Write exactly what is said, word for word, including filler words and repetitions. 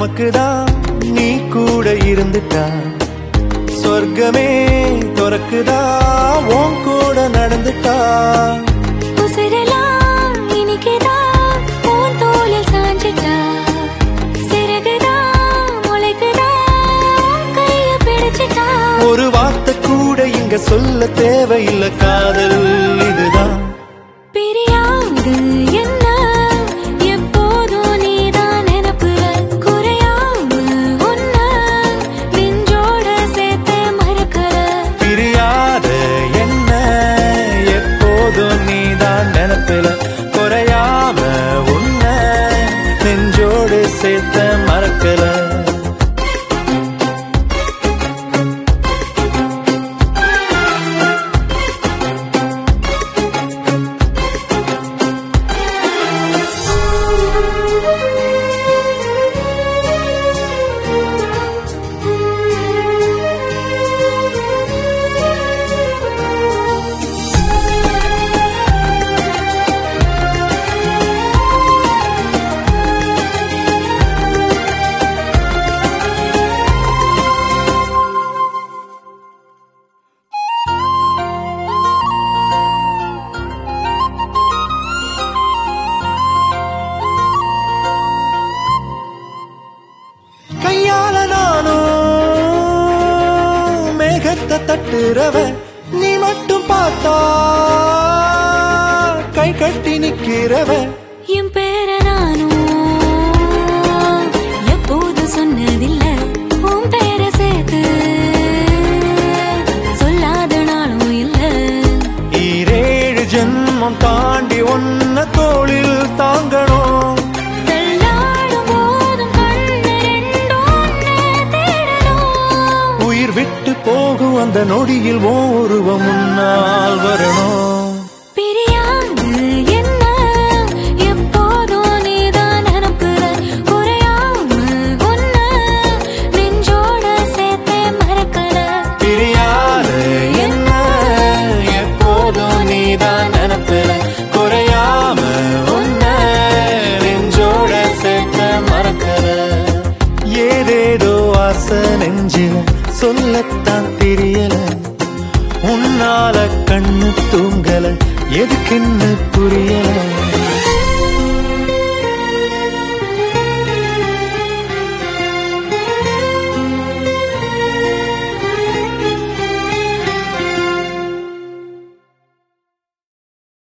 நமக்குதான் நீ கூட இருந்துட்டா சொர்க்கமே துறக்குதா உன் கூட நடந்துட்டா உசிரெல்லாம் இனிக்குதான் உன் தோளில் சாஞ்சிட்டா சிறகுதான் முளைக்குதான் கைய பிடிச்சிட்டா ஒரு வார்த்தை கூட இங்க சொல்ல தேவையில்லை காதல் இதுதான் பிரியாது என்ன எப்போதும் நீதான் நினைப்புல குறையாம உன்ன நெஞ்சோட சேர்த்து மறக்கல பிரியாத என்ன எப்போதும் நீதான் நினைப்பில குறையாம உன்ன நெஞ்சோடு சேர்த்த மறக்கல கையால நானும் மேகத்தை தட்டுறவ நீ மட்டும் பார்த்தா கை கட்டி நிக்கிறவ என் பேர நானும் எப்போது சொன்னதில்ல உன் பேர சேர்த்து சொல்லாத நாளும் இல்ல ஈரேழு ஜென்மம் தாண்டி ஒன்ன தோளில் தாங்கணும் தள்ளாடும் போதும் கண்ணு ரெண்டும் உன்னை தேடணும் உயிர் விட்டு போகும் அந்த நொடியில் ஓ உருவம் முன்னால் வரணும் பிரியாது என்ன எப்போதும் நீதான் நினைப்புல குறையாம உன்ன நெஞ்சோட சேர்த்து மறக்கல பிரியாத என்ன எப்போதும் நீதான் நினைப்பில குறையாம உன்ன நெஞ்சோட சேர்த்த மறக்கல ஏதேதோ ஆசை நெஞ்சில சொல்லத்தான் தெரியல உன்னால கண்ணு தூங்கல எதுக்குன்னு புரியல